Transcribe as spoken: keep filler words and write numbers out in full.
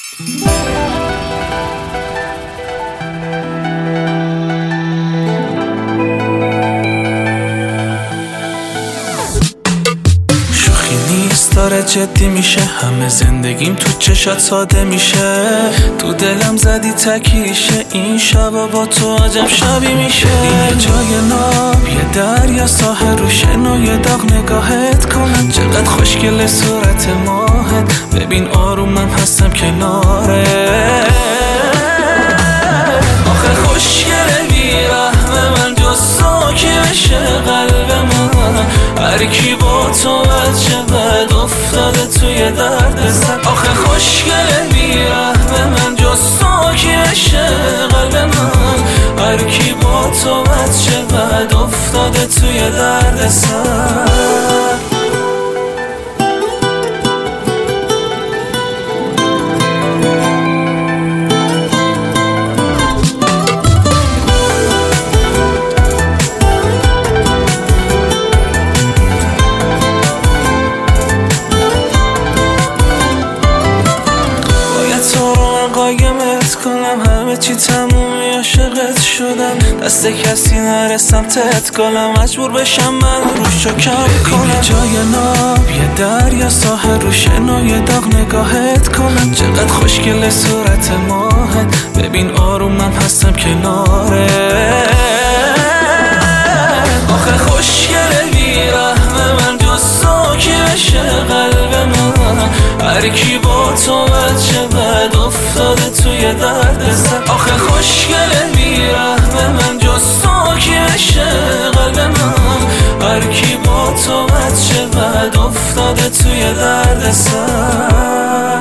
داره جدی میشه، همه زندگیم تو چشات ساده میشه. تو دلم زدی تکیشه، این شبا با تو عجب شبی میشه. یه جای ناب، یه دریا، ساحل رو شن و یه داغ نگاهت کنم. چقدر خوشگله صورت ماهت، ببین آرومم هستم کناره. آخه خوشگله بیرحم من، جز تو کی بشه قلب من. هر کی با تو بد شود افتاده توی درد سر. آخه خوشگله بیرحم من، جز تو کی بشه قلب من. هر کی با تو بد شود افتاده توی درد سر. قایمت کنم، همه چی تمومی عاشقت شدم. دست کسی نرسم تت کنم، مجبور بشم من روشو کم کنم. یه جای ناب، یه دریا، ساحل رو شن و یه داغ نگاهت کنم. چقدر خوشگله صورت ماهت، ببین آرومم هستم کناره. آخه خوشگله بیرحم من، جز تو کی بشه قلب من. هر کی با تو بد شود افتاده توی درد سر. آخه خوشگله بیرحم من، جز تو کی بشه قلب من. هر کی با تو بد شود افتاده توی درد سر.